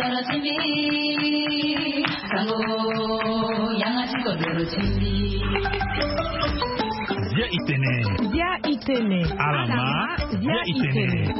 Zia itene. Alama zia itene.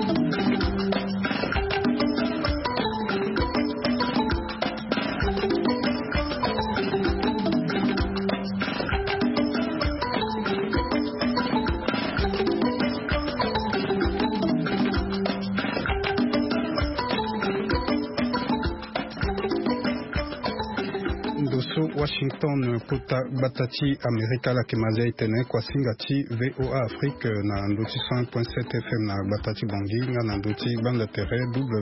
Washington kuta batati Amerika la kimazia itene kwa singati VOA Afrique na ndoti 100.7 FM na batati banginga na ndoti bande terre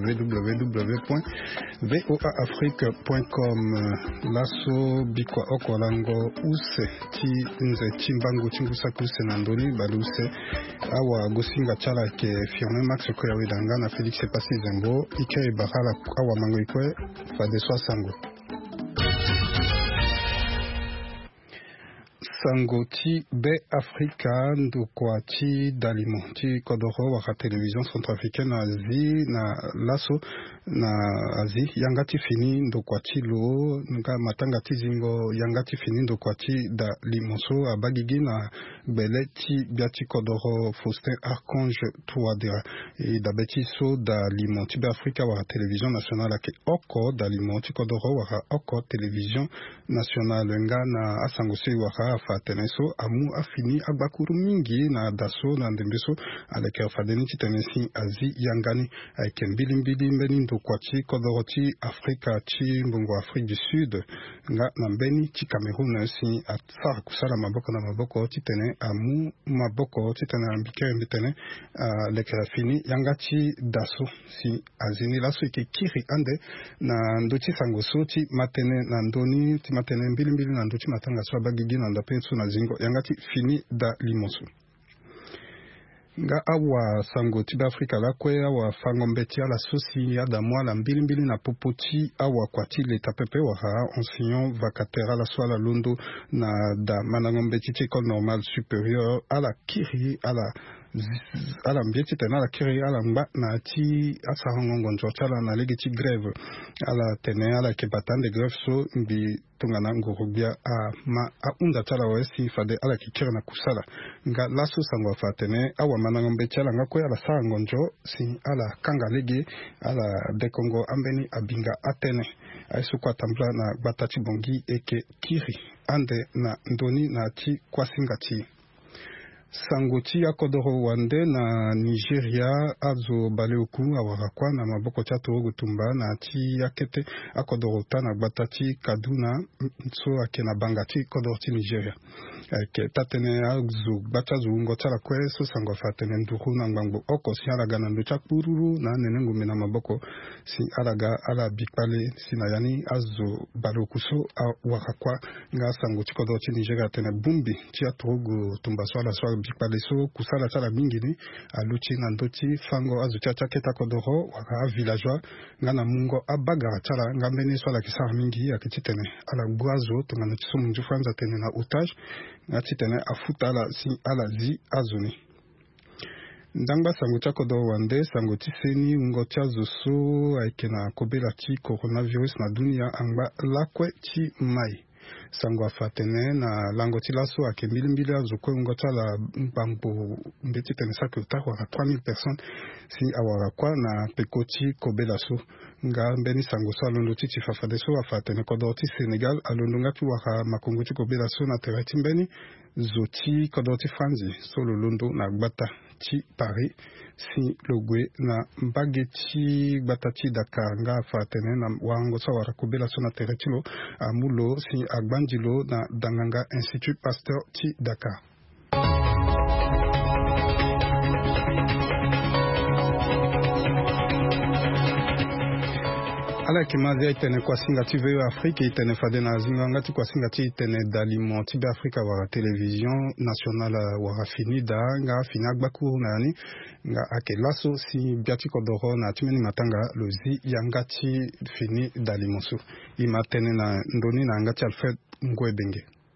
www.voaafrique.com laso bikwa okolango use ti nze chimbangu chingusa kuse na ndoni baluse awa gosinga chala ke firme Max Koya Wedanga na Felix Pasi Zembo ike bahala awa mango ikwe fadeswa sango Sangoti be Africa ndukwa ti dalimo ti kodoro waka télévision centrafricaine Asie na laso na Asie yangati fini ndukwa ti lo nga matanga ti zingo yangati fini ndukwa ti dalimoso abagigi na bele ti biati kodoro Faustin Archange Touadéra e dabeti so dalimo ti be Africa waka télévision nationale ke oko dalimo ti kodoro waka oko télévision nationale nga na asangosi waka teneso amu afini agbakuru mingi na daso na ndembeso aleke fadeni ti tenesi Asie yangani ayeke mbilimbili mbeni ndokua ti kodoro ti Afrika ti mbongo Afrique du Sud nga na mbeni ti Cameroun si asara kusala maboko na maboko ti tene amu maboko ti tene ambikere mbi tene aleke afini yanga ti daso si Asie ni laso yeke kiri ande na ndo ti sangoso ti matene na ndoni ti matene mbilimbili na ndo ti matanga so abagigi na ndape na zingo yangati fini da limoso nga awa sango tiba Afrika la kwe awa fango mbeti ala sosi ya da mwala mbilimbili na popoti awa kwa ti leta pepe waha enseignant vacataire ala swala londo na da manango mbeti ti école normale supérieure ala kiri ala mbieti tena ala kiri ala mba na ti asarango ngonjo chala na legi ti grève ala tene ala ke batande grève so mbi tungana ngurubia a unda chala wesi fade ala kikiri na kusala nga laso sango fa tene awa manango mbeti ala nga kwe ala sarango njo si ala kanga legi ala dekongo ambeni abinga atene aisu kwa tambla na batati bongi eke kiri ande na ndoni na ti kwasinga ti Sangoti ya kodoro wande na Nigeria azo baleuku awarakwa na maboko tia torogo tumba na ti yakete akodoro ta na batati Kaduna so ake na bangati kodoro ti Nigeria ke tatene azo batazo ungo tala kwe so sango fatene nduru na ngbango oko si alaga na ndocha kururu na nenengo mena maboko si alaga ala bikpale si na yani azo baleuku so awarakwa nga sangoti kodoro ti Nigeria tene bumbi tia torogo tumba so ala so bikpale so kusala chala mingini aluchi na ndoti fango azucha chaketa kodoro waka villageois nga na mungo abagara chala nga mbeni so ala kisara mingi akititene ala guazo tongana tiso munju franza tene na otage nga titene afuta ala si ala zi azuni ndangba sango cha kodoro wande sango tiseni ungo tia zoso aike na kobela ti coronavirus na dunia angba lakwe ti mai sango afatene na lango ti laso ake mbilimbili azokwe ngota la mbambo mbeti tene sa ke waka 3000 personnes si awara kwa na pekoti kobela so nga mbeni sango so alondo ti fafade so afatene kodoro ti Sénégal alondo nga ti waka makongo ti kobela so na tere ti mbeni zoti kodoro ti Franzi so lolondo na gbata ti Paris si logwe na mbage ti gbata ti Dakar nga afatene na wango so wara kobela so na tere ti lo amulo si agbandilo na Danganga Institut Pasteur ti Dakar. Ala kimazi itene kwa singa ti VOA Afrique itene fade na zinga ngati kwa singa ti itene dalimo ti be Afrika wara télévision nationale wara fini da nga fini agbaku na yani nga ake laso si biati kodoro na timeni matanga lozi yangati fini dalimo so imatene na ndoni na ngati Alfred Ngwebenge.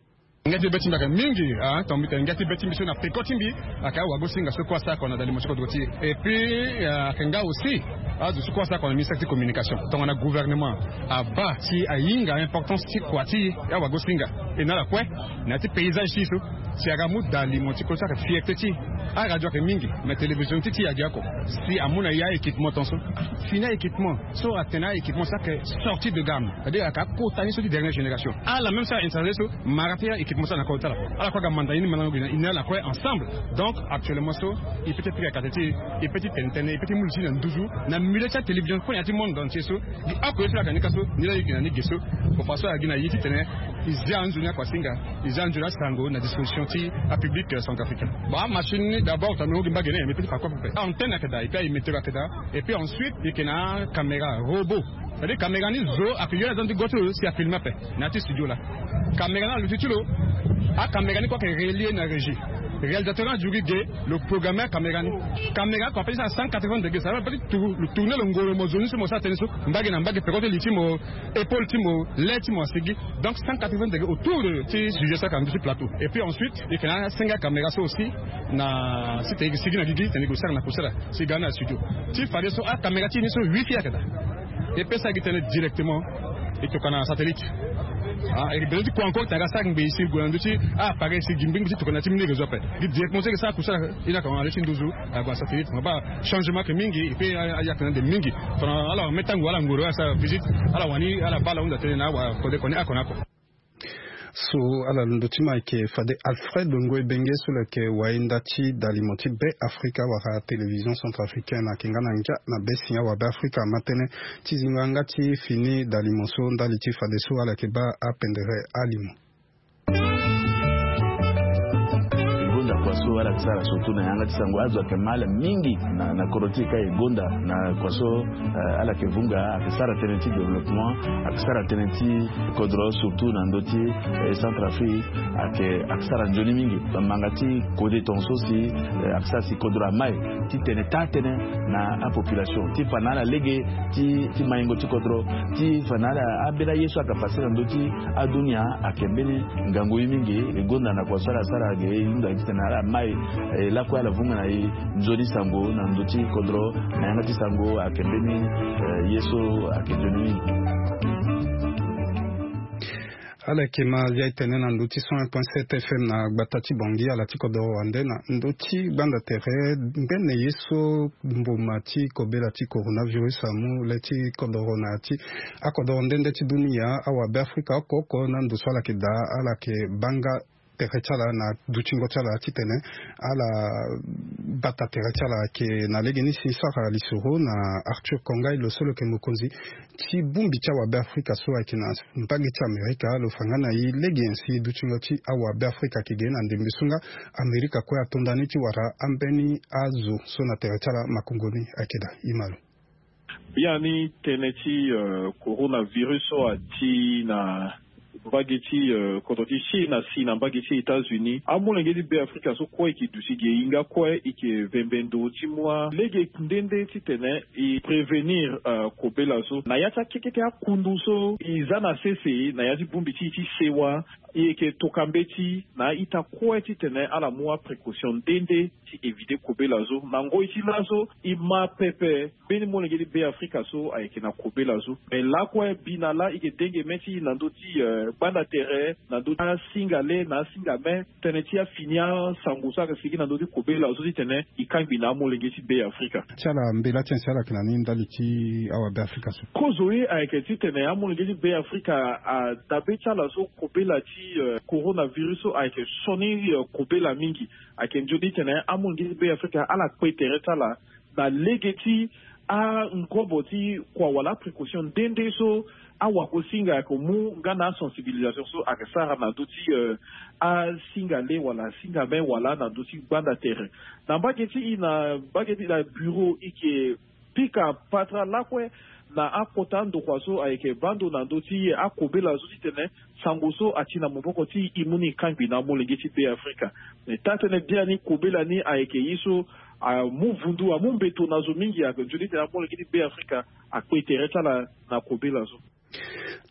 ngati beti mbaka mingi tombita ngati beti mission na pekotimbi aka wagosinga soko sa kona dali mochiko doti et puis kenga aussi du soko sa kona ministère de communication tongana gouvernement aba ti ayinga importance ti kwati ya wagosinga enala kwe na ti paysage tiso si agamu dali mochiko sa fierté ti a radio ke mingi mais télévision ti ya diako si amuna ya équipement tonso fina équipement so atena équipement ça que sortie de gamme c'est-à-dire aka kotani so di dernière génération a la même ça installé so marapia équipement ça na kota la ala kwa mandaini manango ina la kwa ensemble donc actuellement so il peut être katati il peut être tentene il peut être multi na nduzu na mileta télévision ko yati monde entier so di apo la kanika so ni la yikina ni geso pour passer à gina yiti tene izanzunya kwa singa izanzula sango na disposition ti a public centrafricain ba machine d'abord ta ngi mbagene mais peut pas quoi faire antenne kada et puis mettre kada et puis ensuite il y a caméra robot c'est-à-dire caméra ni zo appuyer dans du goto si a filmer pe na ti studio là caméra le titulo a caméra ni quoi que relié na régie réalisateur a jugé le programmeur caméra quoi appelle ça 180 degrés ça va pas tourner le ngolo mozoni sur ça tenso mbage na mbage pekote litimo épaule timo letimo sigi donc 180 degrés autour de ti sujet ça comme sur plateau et puis ensuite il y a 5 caméras ça aussi na c'était sigi na gigi négocier na posera c'est gana studio ti fallait so a caméra ti ni so wifi akada et puis ça qui directement et tu connais un satellite et bien tu peux encore t'as ça ngbe ici golanduti pareil c'est gimbing tu connais timine réseau après directement c'est ça ça il a quand aller chez Ndozo à satellite on va changement que mingi et puis il y a quand même des mingi alors mettons voilà ngoro ça visite alors wani ala bala on tena na wa kode kone akona ko so ala ndotima ke fade Alfred Ngoy Benge sur le ke waindati dalimoti be Africa wa télévision centrafricaine na kingana nja na besia wa be Africa matene tizinganga ti fini dalimoso ndaliti fade so ala ke ba apendere alimo kwaso ala tsara sotu na yanga tsango azo kemala mingi na korotika egonda na kwaso ala kevunga akisara teneti development akisara teneti kodro surtout na ndoti Centrafrique akisara njoni mingi mangati kode tonso si akisa si kodro mai ti tenetane na population ti fanala lege ti maingo ti kodro ti fanala abela yesu akapasira ndoti adunia akembele ngango mingi egonda na kwaso ala sara ge inda na mai la kwa la vunga na nzoni sango na ndoti kodro na yanga tisango akembeni yeso akejoni ala kema vya itene na ndoti 101.7 FM na batati bongi ala tikodo wande na ndoti banda tere ngene yeso mbomati kobela ti coronavirus amu leti kodorona ti akodo ndende ti dunia awa be Afrika koko na ndo swala ke da ala ke banga terechala na duchingo chala titene ala bata terechala ke na legeni sisara lisoro na Arthur Kongai lo solo ke mokonzi ti bumbi cha wa be Afrika so akina mpage cha Amerika lo fangana yi legensi duchingo ti awa be Afrika ke gena ndembisunga Amerika kwa atondani ti wara ambeni azo so na terechala makongoni akeda imalo yani teneti coronavirus o ati na bageti kototi China sina bageti États-Unis amulengedi be Afrika so kwa ikidusige inga kwa ike vembendo timwa lege ndende titene i prevenir kobela so na yata kekeke akunduso izana sese na yati bumbiti ti sewa ike tokambeti na ita kwa titene ala mua précaution dende ti éviter kobela so na ngo iti lazo ima pepe beni mulengedi be Afrika so ayeke na kobela so mais la kwa binala ike denge meti na ndoti banda terre na do singale na singame tenetia finia sangusa ka sigi na do kobela zo tene ikambi na molengeti be Afrika chala mbela tensala kana ni ndaliti awa be Afrika so kozoe ayeke tene amolengeti be Afrika a dabe chala so kobela ti coronavirus ayeke soni kobela mingi ayeke njodi tene amolengeti be Afrika ala kwetere chala na legeti a ngoboti kwa wala précaution dende so awa ko singa ko mu ngana sensibilisation so akasara na duti a singale wala singa ben wala na duti banda terre na bageti la bureau ike pika patra lakwe na akotando kwa so ayeke bando na duti akobela so tene sangoso atina moboko ti imuni kambi na molengeti be Afrika ne tatene dia ni kobela ni ayeke yiso muvundu amumbeto nazo mingi ya njodi tena molengeti be Afrika akwetere tala na kobela so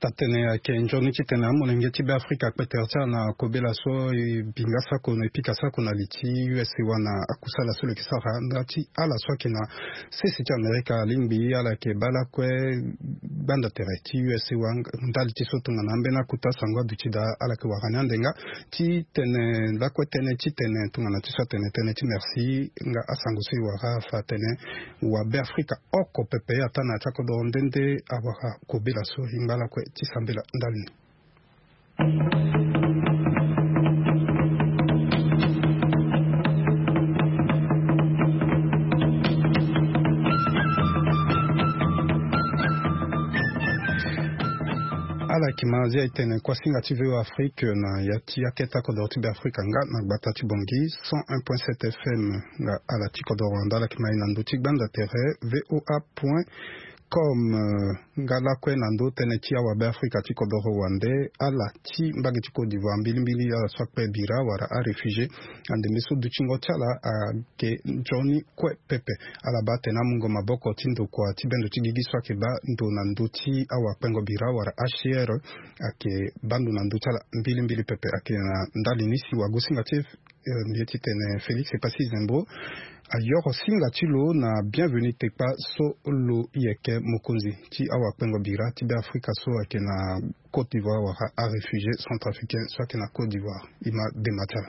tatene ke njoni titena mulenge tibe Afrika petercha na kobela so bingasa kono epikasa kona liti USA wana akusala so le kisara ndati ala so kina sisi cha Amerika limbi ala ke bala kwe banda tereti USA wanga ndali tiso tunga nambena kuta sangwa duchida ala ke wakanya ndenga ti tene la kwe tene ti tene tunga na tiso tene ti merci nga asangusi waka fa tene wa be Afrika oko pepe atana chako do ndende awaka kobela so himbala kwe tisambela ndalini. Ala kimazi aitene kwa singa TV wa Afrique na yati yaketa kodo tibe Afrika nga na batati bongi 101.7 FM nga ala tikodo Rwanda la kimai na nduti banda tere voa.com ngala kwe nando tene tia wa be Afrika tikodo Rwanda ala ti mbagi tiko d'Ivoire mbili ala swakpe bira wara a réfugié ande miso duchingo chala a ke Johnny kwe pepe ala bate na mungo maboko tindo kwa tibendo tigigi swake ba ndo nando ti awa pengo bira wara HCR ake bandu nando chala mbili pepe ake na ndali nisi wa gusinga tif mieti tene Félix et Passi Zembro ayor singa tilo na bienvenue tekpa so lo yeke mokonzi ti awa pengo bira ti be Afrika so ake na Côte d'Ivoire wara a réfugié centrafricain so ake na Côte d'Ivoire ima dematala.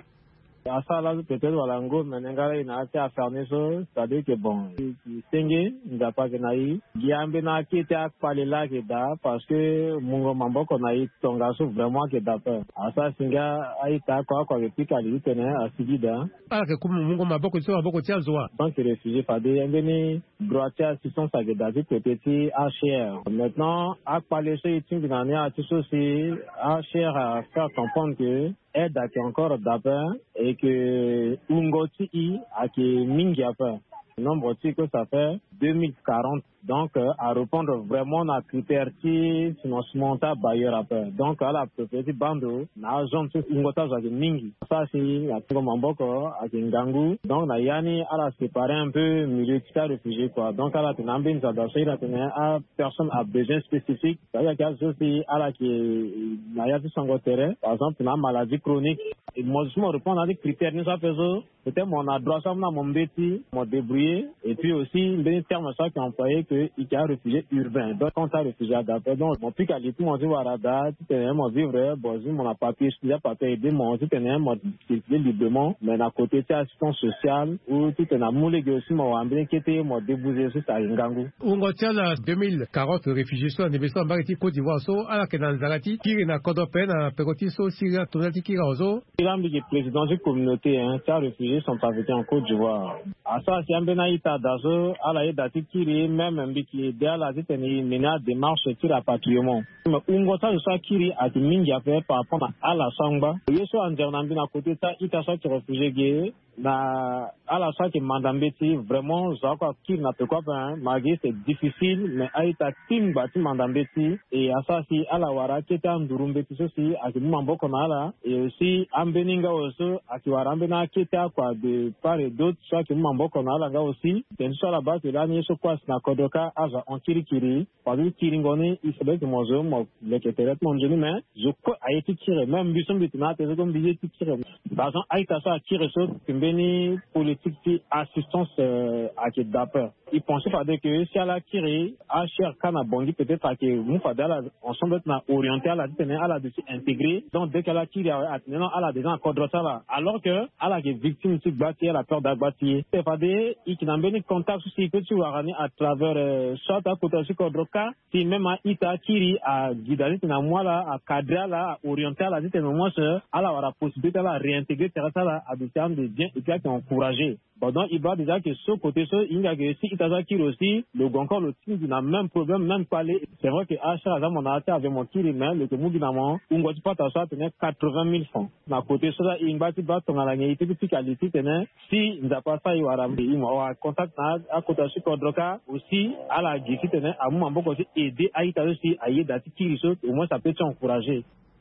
Ça là peut-être voilà ngo menengala ina ati aferne so c'est-à-dire que bon senge ndapa kenai giambe na kete akpale la ke da parce que mungo mamboko na itonga so vraiment que da pa asa singa aita kwa repika li tene asigida ala ke kumu mungo maboko tiazoa donc réfugié pas de ndeni droitia assistance à da petit HR maintenant akpale so itingi na nia ati so si HR a faire comprendre que aide à qui encore d'abord et que Ungoti a qui mingi a fait. Nombre que ça fait 2040. Donc, à répondre vraiment à critères qui financement bailleur à faire. Donc, à la propriété bando, na zone Ungota a mingi. Ça, c'est la Mamboko, à Kingangu. Donc, na yani, à la séparer un peu milieu de réfugiés, quoi. Donc, à la tenambine, ça doit faire à personne à besoin spécifique. Ça y a quelque chose à la qui n'a pas de terrain. Par exemple, une maladie chronique. Et moi, je me réponds à des critères, nous avons peut-être mon adresse, mon béti, mon débrouillé. Et puis aussi, les termes ça qui ont employé que il y a réfugié urbain. Donc, quand tu as réfugié adapté, donc, mon plus qualité, mon dit, voilà, tu tenais mon vivre, bon, mon papier, je n'ai pas aidé, mon dit, tenais mon circuler librement, mais à côté, tu as assistance sociale, ou tu tenais mon légué aussi, mon ambiance qui était, mon débousé aussi, ça a une gangou. On retient la 2040 réfugiés, soit en émission en Bariti, Côte d'Ivoire, so, à la Kenan-Zarati, qui est dans Kodopen, à Pekoti, so, Syria, Tonati, qui est au Il a mis le président de communauté, hein, tu as réfugiés sont invités en Côte d'Ivoire. À ça, si un benaïta d'azo, à la dati kiri, même un biki, derrière la zite, ni mena démarche sur rapatriement. Mais ungota de ça kiri, a dit mingi à faire par rapport à la sangba. Yeso en dernambi na côté, ça, ita ça qui réfugié gay, na, à la ça qui mandambeti, vraiment, zaka kiri n'a pas quoi, malgré c'est difficile, mais à ita tim bati mandambeti, et à ça, si, à la wara, qui était en durumbeti, ceci, à qui m'ambo qu'on a là, et aussi, ambeninga aussi, à qui warambena, qui était quoi, de part et d'autre, soit qui m'ambo qu'on a là, aussi, c'est une chose là-bas, que là, n'y est quoi, c'est na kodoka, aza, en kiri, par exemple, kiringoni, il se fait que mon zoom, le keteret, mon genou, mais, je crois, a été tiré, même, buisson, bitina, t'es comme billet, tiré. Par exemple, a été ça, tiré, ça, béni politique qui assistance à qui d'appel. Il pensait pas que si elle a tiré, à cher kana bondi peut-être à que nous fadala ensemble na orienté à la tenir à la dessus intégré. Donc dès qu'elle a tiré à tenir à la déjà en cadre ça là. Alors que à la victime qui bâti elle a peur d'abattre. C'est pas des qui n'a béni contact aussi que tu vas ramener à travers soit à côté sur cadre cas si même à ita tiré à guider na moi là à cadrer là à orienter à la dit moi ça à la possibilité à réintégrer ça là à des termes de bien et puis à encourager. Bon, donc, il va déjà que ce côté, il y a que si Itazakir aussi, le Gonkor, le team, il a même problème, même pas les. C'est vrai que H.R. mon attaque avec mon tir, mais le Moudinamon, on va pas t'asseoir, tenait 80 000 francs. À côté, ça, il va pas ton à la négativité, puis qualité, tenait, si il n'a pas ça, il va ramener, il va contact à côté de ce Kodroka, aussi, à la Gifti, tenait, à mon beaucoup aussi, aider à Ita aussi, à aider à Tikir, au moins ça peut t'encourager.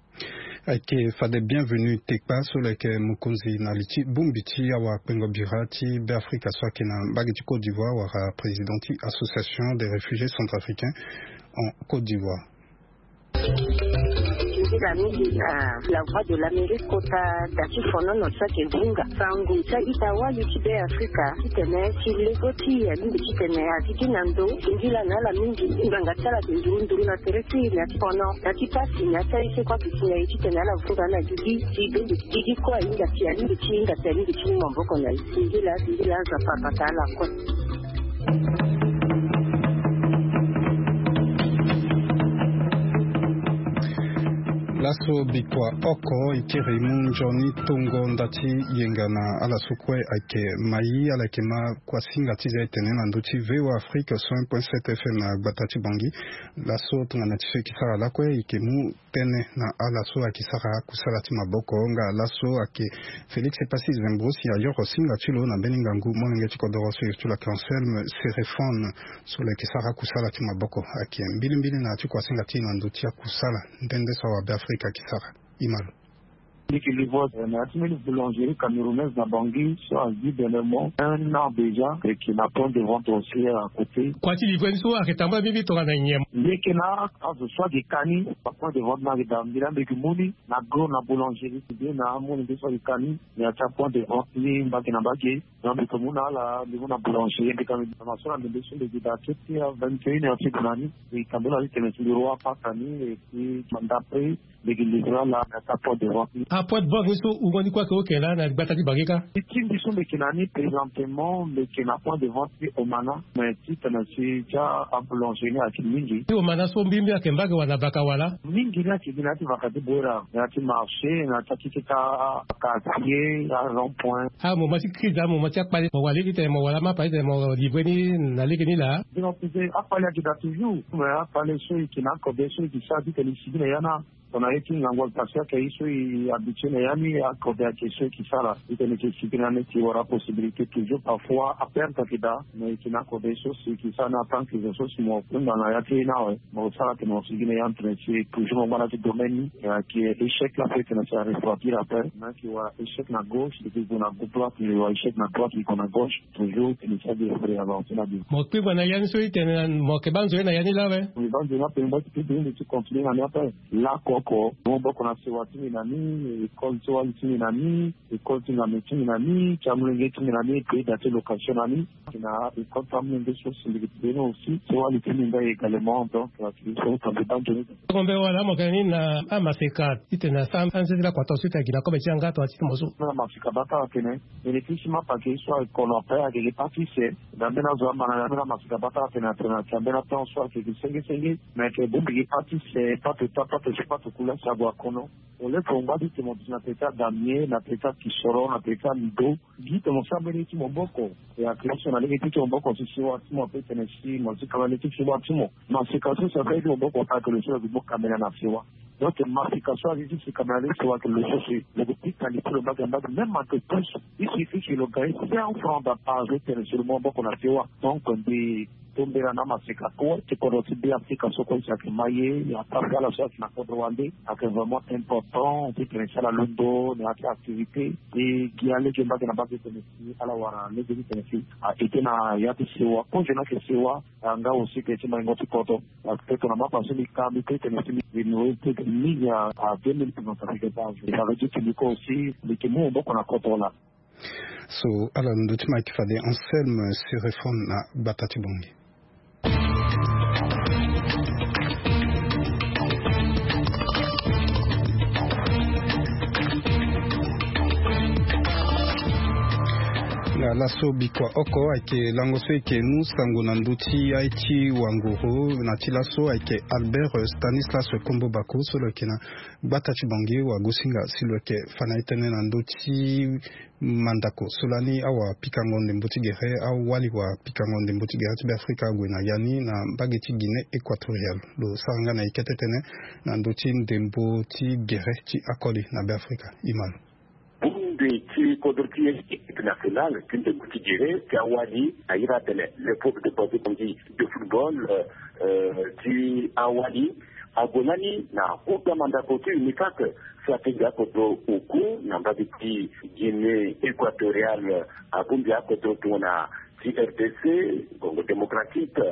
Ake fade bienvenue tekpa sur lequel mukunzi na liti bumbiti awa pengo birati be Afrika swaki na bagiti Côte d'Ivoire wara présidenti association des réfugiés centrafricains en Côte d'Ivoire. la mingi la voix de l'Amérique kota dachifono no sake bunga sangu cha itawa yutibe Afrika kitene chilegoti ya mingi kitene akikinando ingila na la mingi inganga chala kinjundu na teresi na tifono na tipasi na taisi kwa kisinya kitene la vuga na jiji kwa inga tialingi chinga tialingi chini mboko na ingila za papatala kwa Lasso bikwa oko ikirimu Johnny Tongo ndati yengana ala sukwe ake mai ala kema kwa singa tiza etene na nduti VOA Afrique 100.7 FM na batati bangi lasso tungana tiso kisara lakwe ikemu tene na ala so akisara kusala ti maboko nga lasso ake Félix Epassi Zembrosi ya yoro singa tilo na beningangu monenge tikodoro so la Anselme Serefone so la kisara kusala ti maboko ake mbili na ti kwa singa ti na nduti ya kusala ndende sawa Afrique Kisara Imalo. Les boulangeries camerounaises à Bangui sont à vie dernièrement un an déjà et qui n'a pas de vente aussi à côté. Quoi tu livres soit à Ketamba bibi tora na nyem. Les kena à ce soit des canis pas de vente na dans Milan de Muni na gros na boulangerie bien na mon de soit des canis il y a chaque point de vente ni bakina baki dans le commune là niveau na boulangerie de comme na sala de dessus de dates qui a 21 et c'est nani et quand on a été le roi pas tani et puis d'après les livres là na chaque point de vente. Point de bord so ugoni kwa ko kela na batati bagika ikim biso mekinani présentement mais qui n'a pas de vente au mana mais si tanasi ja ambulangeni à mingi au mana so mbimbi akembaga wana bakawala mingi na kibinati vakati bora na ti marché na takika quartier à rond point mo mati kriza mo mati akpale mo wale kite mo wala ma pa ite mo libweni na lekeni la donc c'est apale ki da toujours mais apale so qui n'a ko beso qui sa dit que les civils yana on a été en Angola parce que ils sont habitués yani à coder quelque qui ça là il nécessite qu'il y aura possibilité toujours parfois à perdre kida mais qui n'a codé choses qui ça n'attend que les choses mo dans la yati na ouais mo ça que mo signé en train c'est toujours dans le domaine qui est échec là fait que ça refroidir après mais qui va échec na gauche et puis on a droite il va échec na droite et qu'on a gauche toujours que ça devrait avancer là mo pe bana yani so ite mo ke banzo na yani là ouais on banzo na pe mo tu continuer na après là Bombo kuna siwatini nani, école siwatini nani, école tingametini nani, chamulenge tinginani, pays d'atte location nani, kina école chamulenge sur Sylvie aussi, siwatini nda également, donc, ils sont compétents de nous. Kombe wala mokani na amaseka, itena sam, anzela kwa tosuta kina kobe changa to atiti mosu. Na masika bata kene, bénéficiement pas que soit qu'on a payé avec les pâtissiers, dans bena zo amana na masika bata kene na chambena ton soit que sengi, mais que bon les pâtissiers, pas de couleur savoir kono ole komba di temo na peta damie na peta kisoro na peta lido gi temo sabele ti moboko ya classe na leki ti moboko si wa ti mo peta na si mo ti kala leki si wa ti mo ma se ka so sa pe moboko pa que le so di mo kamera na fiwa donc ma se ka so di si kamera le so que le so si le petit qualité le baga même ma que plus il suffit que le gars c'est en franc d'appart sur le moboko na fiwa donc des tombera na masika ko ti ko ti bi Afrika soko sa ke maye ya tapia la sorte na ko rwandais est vraiment important ti pensa la lundo na activité et qui allait que ba na ba ke tenisi ala wara le de tenisi a été na ya ti sewa ko je na ke sewa nga aussi que ti mango ti koto parce que na ma passer les camps te tenisi ni no te ni ya a 2000 pour ça fait pas et ça veut dire que ko aussi le que mo boko na koto la so ala nduti ma kifade Anselme Serefone na batati bongi. Lasso bikwa oko ake langoso eke nusango na nduti aiti wanguru na tilaso ake Albert Stanislas Kombo Bako solo kena batati bangi wa gusinga silo ke fana itene na nduti mandako solani awa pikangonde mbotigere au wali wa pikangonde mbotigere tibe Afrika gwena yani na bageti Guinée équatoriale lo saranga na iketetene na nduti ndembo ti gere ti akoli na be Afrika imalo qui contribue international qui de Goutigéré, qui a Wali, à Iratele, l'époque de Bobby de football, qui a Wali, à Bonani, na aucun mandat côté, uniquement que soit un koto Oku, n'a pas de Guinée équatoriale, à Bumbia, koto Tona, RDC, Congo démocratique,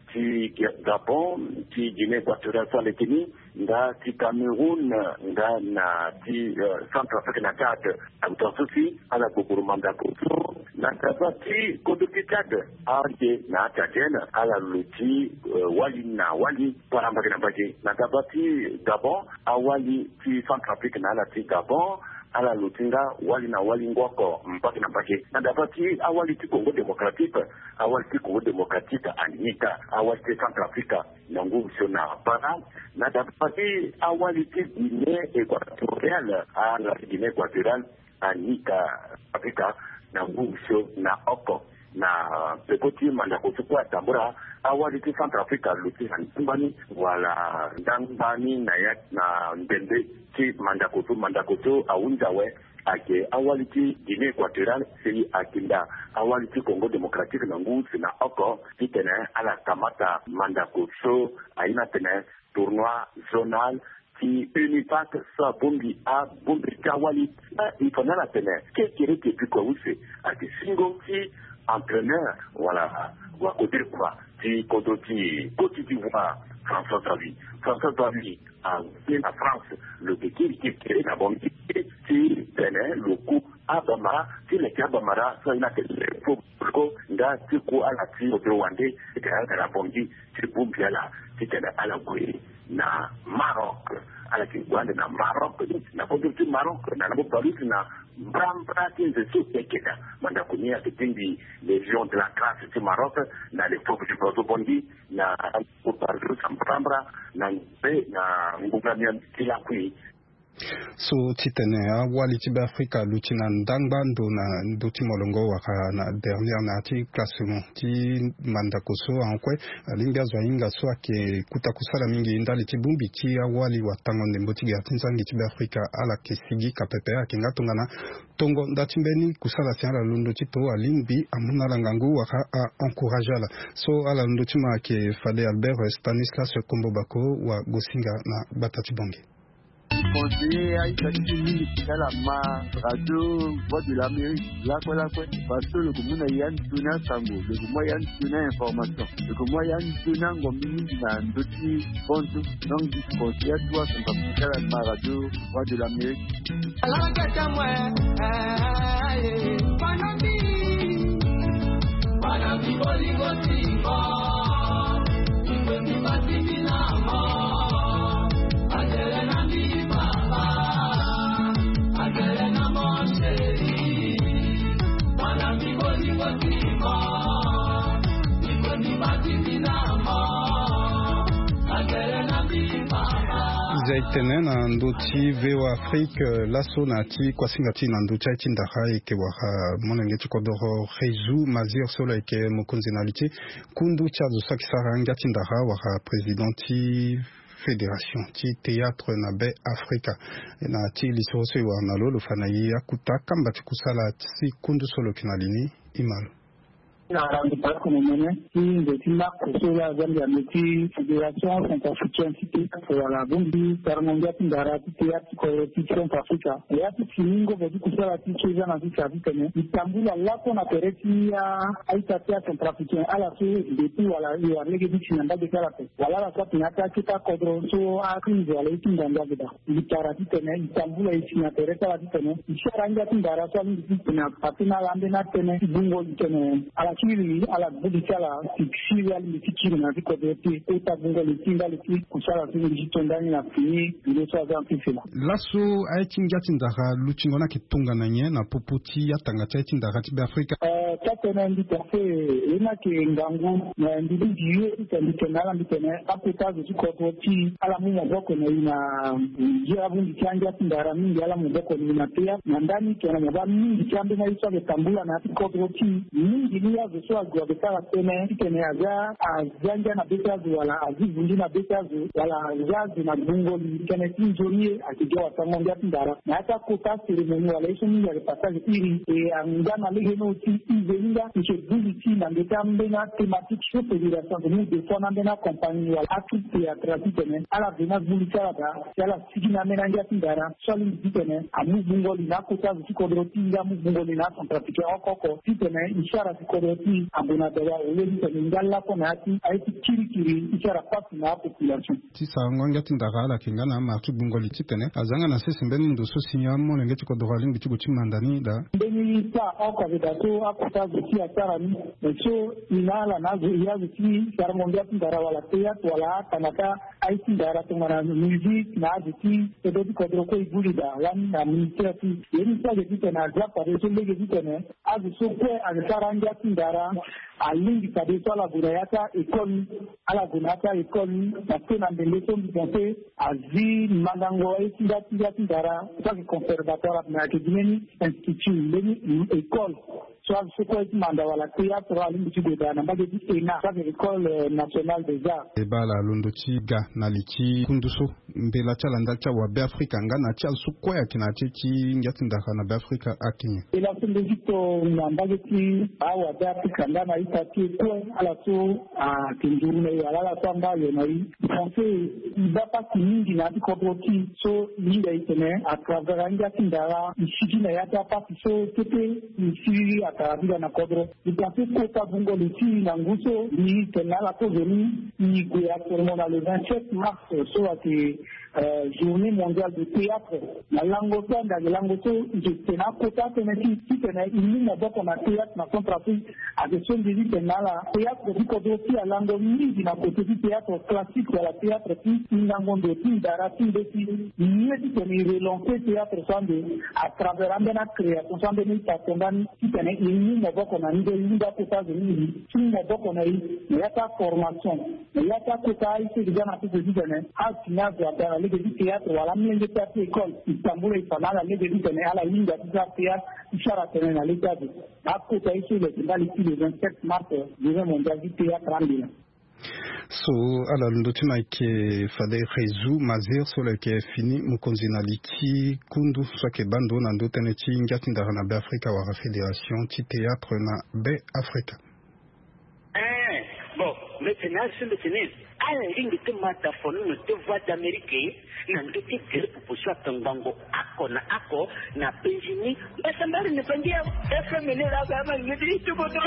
ti Gabon, ti Guinée équatoriale soit letini, nga ti Cameroun, nga na ti Centrafrique na Tchad, autant souci à la Bourmanda Koto, na tabati Kodoki Tchad, arde na Tchadienne, à la luti wali na wali parambage na baje, na tabati Gabon, à wali ti Centrafrique na la ti Gabon, ala lutinga wali na wali ngoko mpaka na mpake na dabati awali ti Congo démocratique awali ti Congo démocratique anika awali ti Centrafrique na nguvu sio na para na dabati awali ti Guinée équatoriale ala Guinée équatoriale anika Afrika na nguvu sio na oko na pekoti manda kuchukua tambura awali ti Centrafrique luti hantumbani wala ndambani na ya na ndende ti manda kutu aunjawe ake awali ti Guinée équatoriale seri akinda awali ti Congo démocratique na ngusi na oko titene ala kamata manda kutu aina tene tournoi zonal ti Unipac sa bombi a bombi kawali ifanala tene kekere kwa use ake singo ti entraîneur, voilà, ou à côté de quoi, tu Côte d'Ivoire, François David, à la France, le petit qui est la bombe, tu tenais le coup à Bamara, tu les cas Bamara, ça il a que les faux, là, tu cours à la tire de Rwandais, et tu as la bombe, tu boum bien là, tu tenais à la bouée, na Maroc, à la Kingouane, na Maroc, na bombe du Maroc, na la bombe na Brambra kinzesu ekeda manda kunia kipindi legion de la grâce du Maroc na les troupes du Bondi na Upardu Brambra na ngugania kila kui so titene awali tibe Afrika lutina ndangba ndo na ndoti molongo waka na dernière na ti classement ti manda koso ankwe linga zwainga so ake kutakusala mingi ndali tibumbi ti awali watango ndemboti ga tinzangi tibe Afrika ala kesigi kapepe yake ngatongana tongo ndatimbeni kusala siala lundo tito alimbi amuna langangu waka a encourageala so ala lundo tima ke Fade Albert Stanislas Kombobako wa Gosinga na Batati Bonge. Conseiller à Italie, la radio Voix de l'Amérique, parce que le commun a yann tuna sango, le moyen tuna information, le moyen tuna ngomini na ndoti bonto, donc du conseiller à toi, c'est pas la radio Voix de l'Amérique. Alors que moi, Panami Boligoti, Zaitene na ndoti veo Afrique laso na ti kwasingati na ndoti iti ndaka eke waka monenge chikodoro Rezu Mazir solo eke mokonzi na liti kundu chazo sakisara ngati ndaka waka presidenti fédération ti théâtre na be Africa na ti lisoso wa nalo lo fanayi akuta kamba kusala ti kundu solo kinalini imalo na rendez-vous comme on est de Tima Kosola Zambia Meti Fédération Centrafricaine Cité pour la Bombi Tarmondia Tindara Théâtre Corruption Africa et à tout fingo veut kusala ticheza na vikavitene Istanbul là qu'on a pereti ya aitatia Centrafricaine à la fin depuis wala ya lege bitinanda de kala pe wala la kwa tinata kita kodronso a kinzo wala itindanda bida itarati tene Istanbul ya itina pereta la tene isharanga Tindara kwa na patina lambe na tene bungo tene ala kiri ala budikala tikiri ali tikiri na viko vyote eta bunga litinga liki kusala tingi jitondani na fini ndio sawa mpifela laso aitinga tindaka luchingona kitunga nanye na poputi ya tangata tindaka tibe Afrika tatena ndi tafe ina ke ngangu na ndi ndiye itandikana ndikene apeta zikototi ala mu maboko na ina jia bundi chanja tindara mingi ala mu maboko na pia na ndani kana mabami mingi chambe na isa betambula na tikototi mingi ni so agwabetala tene aza azanja na betazu wala azivundi na betazu wala azazi na bungo likene tinjorie akijua watangonga tindara na hata kuta ceremony wala iso mingi ya passage iri angana lege no ti Belinda, M. Bouliti, dans le terme de la thématique sur fédération de nous défendant de la compagnie à l'Afrique théâtratique, à la Vénas Boulita, à la Sigina Menanga Tindara, soit l'Inditene, à Moubungolina, Kota, Zikodrotinga, Moubungolina, sont pratiqués encore, Titene, Ishara Zikodroti, à Bonadera, au Lévitene, Ngala Konati, a été Kirikiri, Ishara Patina, population. Tisa Nganga Tindara, la Kingana, Martu Bungoli Titene, Azanga na sisi mbeni ndo Sosinya, Monengeti Kodorali, Bichuguchi Mandani, da. Mbeni sa, encore vedato, Akota, Ziki, Atarani, so, Inala, Nazo, Yaziki, Saramondia Tindara, wala Théâtre, wala Tanaka, Aïti, Dara, Tumana, musique, Naziki, et d'autres Kodroko, Ibulida, Lam, la ministère, et une fois que tu t'en as déjà parlé, je l'ai dit, à du Sokwe, à le Saranga Tindara, à l'Inde, ça déçoit la Bounayata, école, à la Bounata, école, parce que dans des leçons du pensée, à Zi, Madango, et Tindara, ça c'est conservatoire, mais à Kedimeni, institut, école, soit ce qu'on dit, Mandawala, théâtre, à l'Inde, n'a pas dit, ça c'est l'école nationale des arts. Et bah, la Londochi, Ga, Naliti, Kunduso, Mbela Chalandacha, ou Béafrika, Ngana, Chal, Sukwe, Akinachi, Ngatindaka, na Béafrika, Akini. Et la seule visite, Nambageti, Awa, Béafrika, Ngana, Itati, Koué, à la tour, à Kinjourne, à la Samba, Yonaï. Français, il va pas finir, il a dit Kodroti, so, l'île Itene, à travers Ngatindara, ici, Nayata, Patiso, Tete, ici, à Tarabila, na Kodro. Il pensait Kota Bungo, ici, Nanguso, il tenait la Kozoni, il gouvernement le 27 mars, soit journée mondiale du théâtre. La langoto, dans la langoto, je tenais à Kota, qui tenait une ligne d'abord qu'on a théâtre, dans son trafic, à des choses de vie, tenait la théâtre, du côté aussi à l'angonie, d'un côté du théâtre classique, à la théâtre, puis, une langondo, puis, d'aratin, de puis, mieux dit qu'on est relancé théâtre, à travers la création, sans donner sa condamne, qui tenait une ligne d'abord qu'on a mis, une ligne d'abord une d'abord qu'on a eu, il y a ta formation, il y a ta Kota, il s'est déjà natif de Didene, à finir de la Ligue du théâtre, voilà, mieux de théâtre école, Istanbul et Fana, la Ligue du Didene, à la ligne de théâtre, Ishara Tenen, à l'état de, à Kota, ici, le 27 mars, journée mondiale du théâtre en ligne. So ala ndotina ke fade Rezu Mazir so la ke fini mukonzinaliti kundu so ke bando na ndotene ti ngati ndara na Afrika wa fédération ti théâtre na Be Africa. Bon, maintenant sur le tennis, à la ligne de mataphone de voix d'Amérique, na ndoti tere proposition tangango ako na ako na Benjamin, basambari ne pendia FM ne la gama ngidi tu bodo.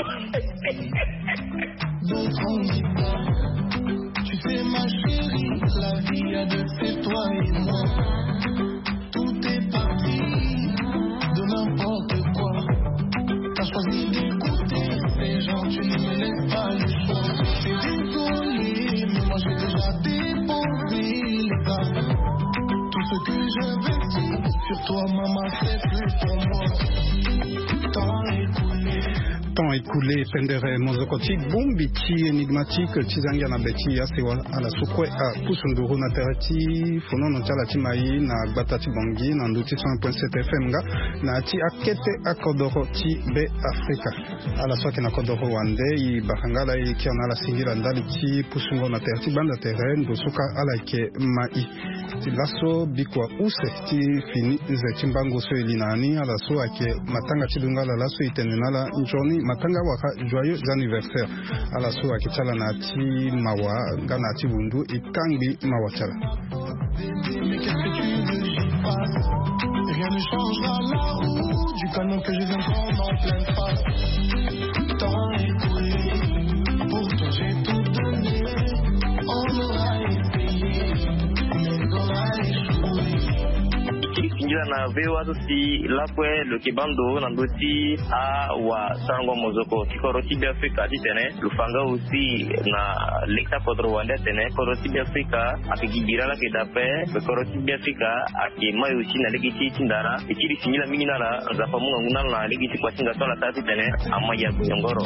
Tu sais ma chérie, la vie a de fait toi et moi. Tout est parti de n'importe quoi. T'as choisi d'écouter ces gens, tu ne me laisses pas le choix. C'est désolé, mais moi j'ai déjà déposé les armes. Tout ce que je veux dire sur toi, maman, c'est plus pour moi. Temps écoulé, pendere mozokoti bombiti énigmatique tizangia na beti ya sewa ala sukwe a pusunduru na terati fono no tala timai na batati bongi na nduti 100.7 FM nga na ti akete akodoro ti Be Africa ala soke na kodoro wande i bahangala i kiona la singira ndali ti pusungo na terati banda terrain do suka ala ke mai ti laso bikwa use ti fini ze timbango so elinani ala so ake matanga tidungala laso itenenala njoni matanga waka joyeux anniversaire ala so akichala na ti mawa ngana ti bundu ikangi mawachala. Rien ne changera la roue du canon que je viens prendre en pleine face. Temps écoulé, pourtant j'ai tout donné. On aura essayé, mais on aura échoué. Kingira na vewa tuti lakwe lo kibando na ndoti a wa sango mozoko kikoroti Be Africa tene lufanga usi na lekta kodro wande tene koroti Be Africa akigibira la kedape koroti Be Africa akimayo usi na legiti tindara ikiri sinyila mingina la zafa munga nguna na legiti kwa singa tola tati tene amaya buyongoro.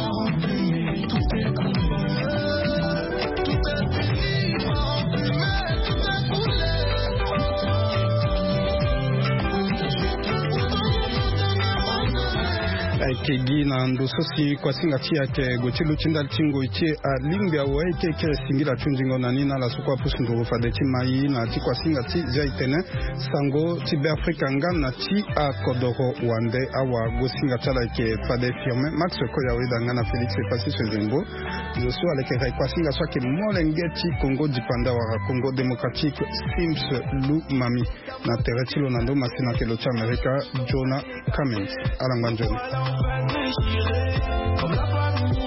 kegi na ndososi kwa singa tia ke gochilo chinda tingo ichi limbia wa ke singira chunjingo na nina la sukwa pusu ndo fa de timai na ti kwa singa ti ja itene sango ti be Afrika ngana ti a kodoro wande awa go singa chala ke fa de firme Max Koya wida ngana Felix Patrice Zembo zo so ale ke kwa singa so ke molengeti Congo dipanda wa Congo démocratique Sims Lu Mami na teretilo na ndo masina ke lo cha Amerika Jonah Cummins alangwa John.